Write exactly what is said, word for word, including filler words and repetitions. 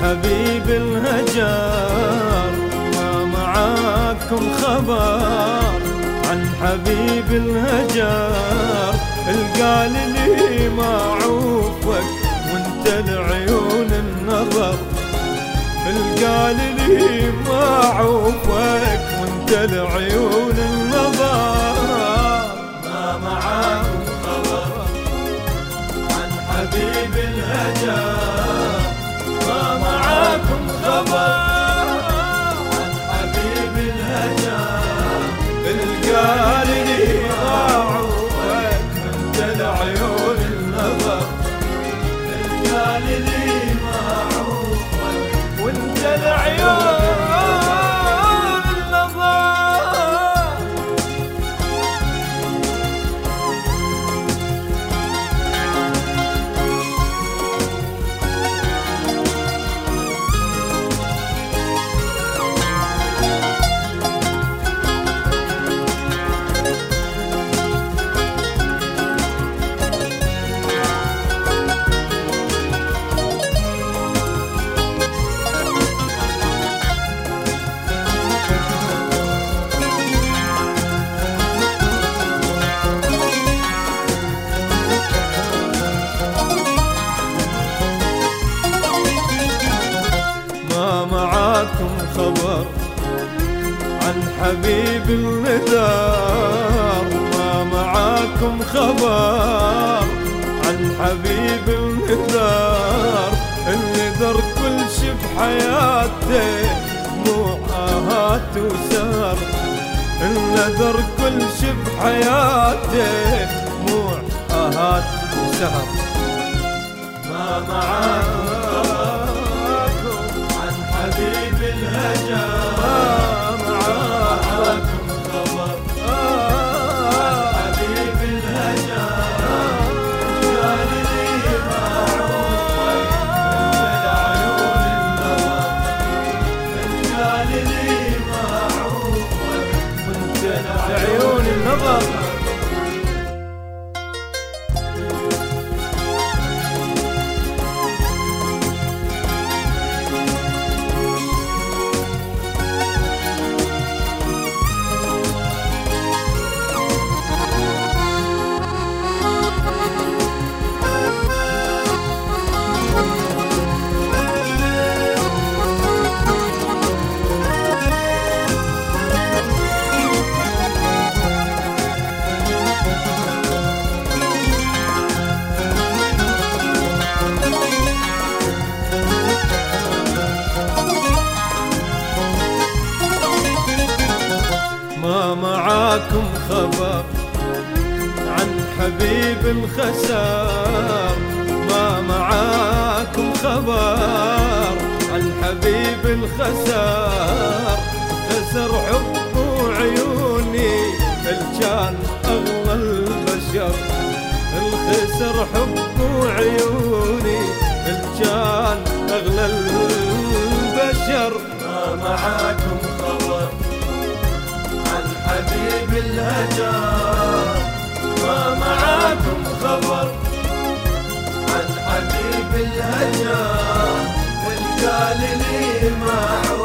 حبيب الهجر ما معاكم خبر عن حبيب الهجر القال لي ما عوفك وانت لعيون النظر القال لي ما عوفك وانت لعيون النظر ما معاكم خبر عن حبيب الهجر ما معاكم خبر عن حبيب الهجر القال لي ما عوفك وانت لعيون النظر القال لي ما عوفك وانت لعيون معاكم خبر عن حبيب الندار ما معاكم خبر عن حبيب الندار اللي در كل شي بحياته مو آهات وسهر اللي در كل شي بحياته مو آهات وسهر ما معاكم حبيب الهجر ما معاكم خبر عن حبيب الهجر قال لي ما عوفك وانت لعيون النظر قال لي ما عوفك وانت لعيون النظر ما معاكم خبر عن حبيب الخسار ما معاكم خبر عن حبيب الخسار خسر حب عيوني الجان أغلى البشر الخسر حب عيوني الجان أغلى البشر ما معاكم خبر حبيب الهجر ما معاكم خبر عن حبيب الهجر القال لي ما